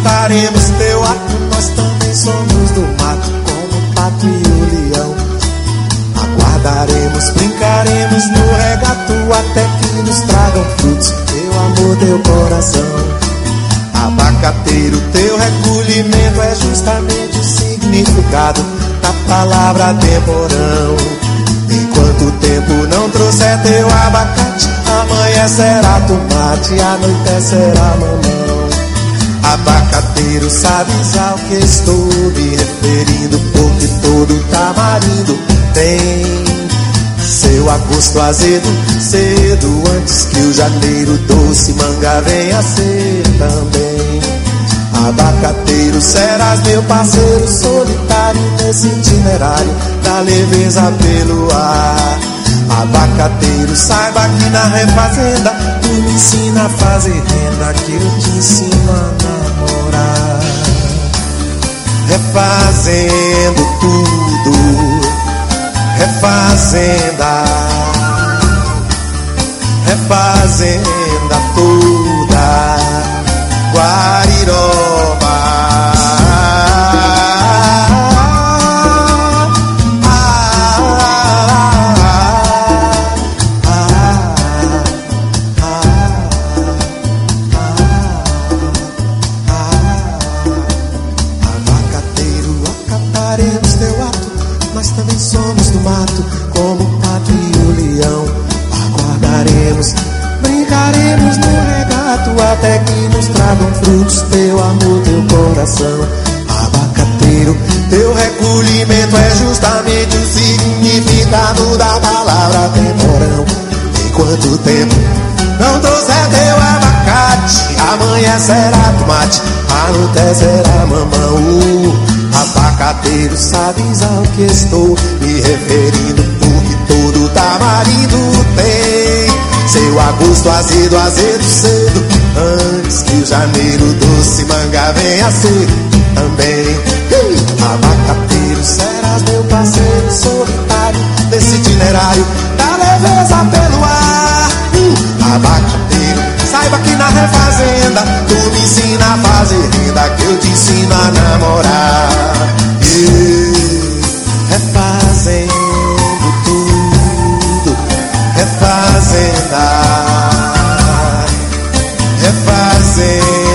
acataremos teu ato. Nós também somos do mato, como o pato e o leão. Aguardaremos, brincaremos no regato, até que nos tragam frutos, teu amor, teu coração. Abacateiro, teu recolhimento é justamente o significado da palavra temporão. Enquanto o tempo não trouxer teu abacate, amanhã será tomate, anoitecerá mamão. Abacateiro, sabes ao que estou me referindo, porque todo tamarindo tem seu agosto azedo, cedo, antes que o janeiro doce manga venha ser também. Abacateiro, serás meu parceiro solitário nesse itinerário da leveza pelo ar. Abacateiro, saiba que na refazenda tu me ensina a fazer renda, que eu te ensino a namorar. Refazendo tudo, refazenda, refazenda toda, Guariroba. Abacateiro, acataremos teu ato, nós também somos do mato, como o pato e o leão. Aguardaremos, brincaremos no regato, até que nos tragam frutos, teu amor, teu coração. Abacateiro, teu recolhimento é justamente o significado da palavra temporão. Enquanto o tempo não trouxer teu abacate, amanhã será tomate, anoitecerá mamão. Abacateiro, sabes ao que estou me referindo, porque todo tamarindo tem seu agosto azedo, azedo cedo, antes que o janeiro doce manga venha ser também. Abacateiro, serás meu parceiro solitário nesse itinerário da leveza pelo ar. Abacateiro, saiba que na refazenda tu me ensina a fazer renda, que eu te ensino a namorar. Refazendo tudo, refazenda, refazenda.